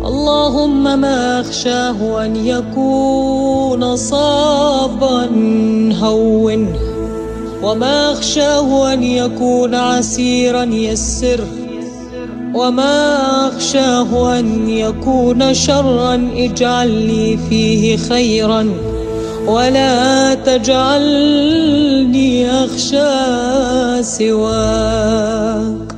اللهم ما أخشاه أن يكون صعبا هونه، وما أخشاه أن يكون عسيرا يسره، وما أخشاه أن يكون شرا اجعل لي فيه خيرا، ولا تجعلني أخشى سواه.